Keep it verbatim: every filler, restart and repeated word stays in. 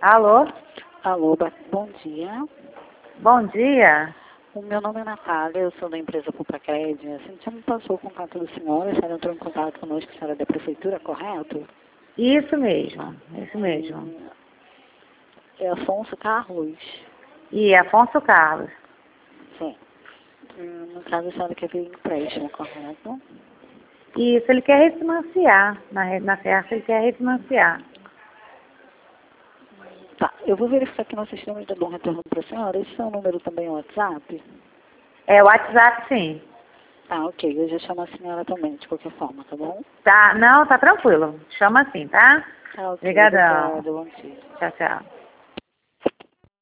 Alô? Alô, ba- bom dia. Bom dia. O meu nome é Natália, eu sou da empresa Pupacred. A gente já me passou o contato do senhor, a senhora entrou em contato conosco, a senhora é da prefeitura, correto? Isso mesmo, isso mesmo. É Afonso Carlos. E Afonso Carlos. Sim. Hum, No caso, a senhora quer ver empréstimo, correto? Isso, ele quer refinanciar. Na, re- na certa, ele quer refinanciar. Tá, eu vou verificar aqui no sistema e dar um retorno para a senhora. Esse seu número também é WhatsApp? É o WhatsApp, sim. Tá, ok. Eu já chamo a senhora também, de qualquer forma, tá bom? Tá, não, tá tranquilo. Chama assim, tá? Tá, ok. Obrigadão. Obrigada, bom dia. Tchau, tchau.